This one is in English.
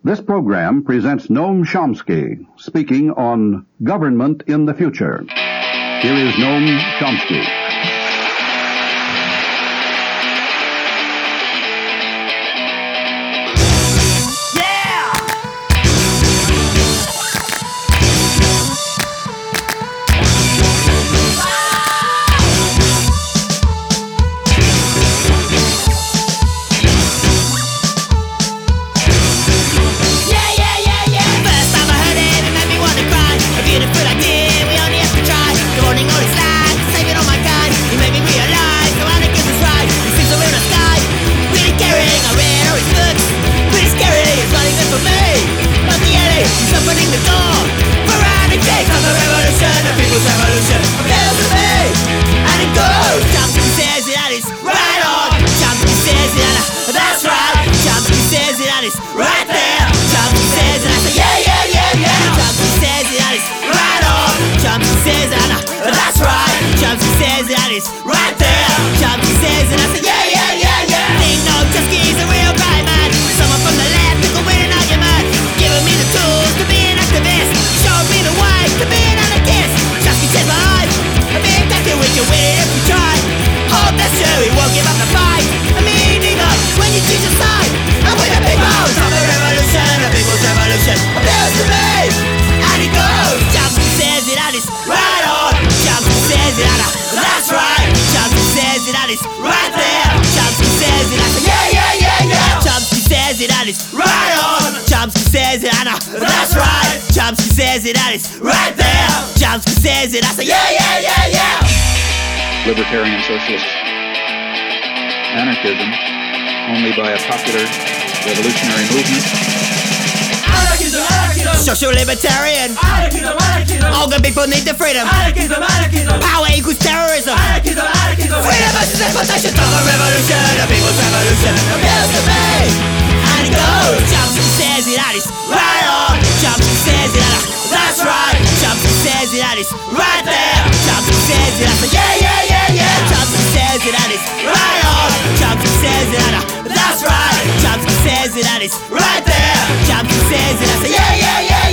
This program presents Noam Chomsky speaking on government in the future. Here is Noam Chomsky. Opening the door for eradicate of the revolution, the people's revolution appeals to me, and it goes. Chomsky says that it's right on. Chomsky says that's right. Chomsky says that it's right there. Chomsky says and I say yeah. Chomsky says that it's right on. Chomsky says that's right. Chomsky says that it's right there. Chomsky says and I say yeah. Think no, Chomsky's a real guy, man. Someone from the left who can win an argument, giving me the tools to be an activist, showed me the way to be an anarchist. Chomsky saved my life. I'm being taken, we can win it if we try. Hold that shoe, we won't give up the fight. I mean, either when you choose your side, and with the people of the revolution, the people's revolution appeals to me, and it goes. Chomsky says that it's right on. Chomsky says that that's right. Chomsky says that it's right there. Chomsky says that I say yeah. Chomsky says that it's right on. Chomsky says that that's right. Chomsky says that it's right there. Chomsky says that I say yeah. Libertarian socialist anarchism only by a popular revolutionary movement. Anarchism. Social libertarian. All good people need the freedom. Power equals terrorism. Freedom versus exploitation of the revolution, the people's revolution appeals to me, and it goes. Chomsky says that it's right on. Chomsky says that that's right. Chomsky says that it's right there. Chomsky says that I say yeah. Chomsky says that it's right on. Chomsky says that that's right. Chomsky says that it's right there. Chomsky says that I say yeah.